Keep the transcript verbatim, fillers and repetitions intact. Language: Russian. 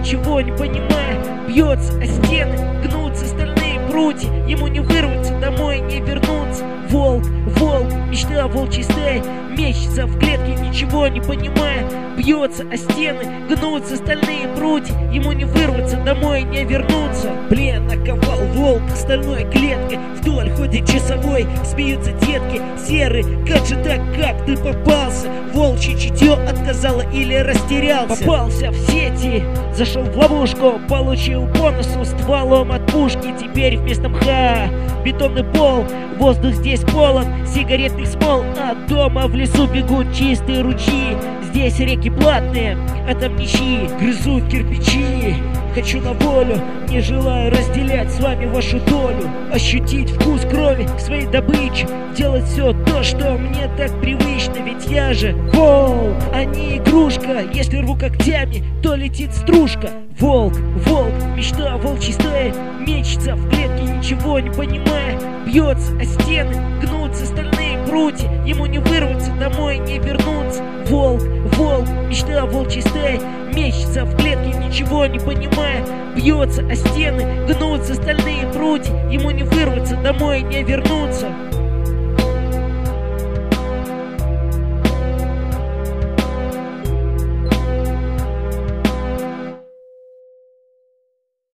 ничего не понимая, бьется о стены, гнутся стальные прутья, ему не вырваться, домой не вернуться. Волк, волк, мечта волчьей стаи, мечется в клетке, ничего не понимая, бьется о стены, гнутся стальные прутья, ему не вырваться, домой не вернуться. Плен наковал волк стальной клеткой, вдоль ходит часовой, смеются детки. Серый, как же так, как ты попался? Волчье чутье отказало или растерялся? Попался в сети, зашел в ловушку, получил по носу стволом от пушки. Теперь вместо мха бетонный пол, воздух здесь полон сигаретных смол, а дома в лесу бегут чистые ручьи. Здесь реки платные, а там ничьи, грызут кирпичи. Хочу на волю, не желаю разделять с вами вашу долю, ощутить вкус крови своей добычи, делать все то, что мне так привычно. Ведь я же волк, а не игрушка. Если рву когтями, то летит стружка. Волк, волк, мечта волчьей стаи, мечется в клетке, ничего не понимая, бьется о стены, гнутся стальные прутья, ему не вырваться, домой не вернуться. Волк, волк, мечта волчьей стаи, мечется в клетке, ничего не понимая, бьется о стены, гнутся стальные прутья, ему не вырваться, домой не вернуться.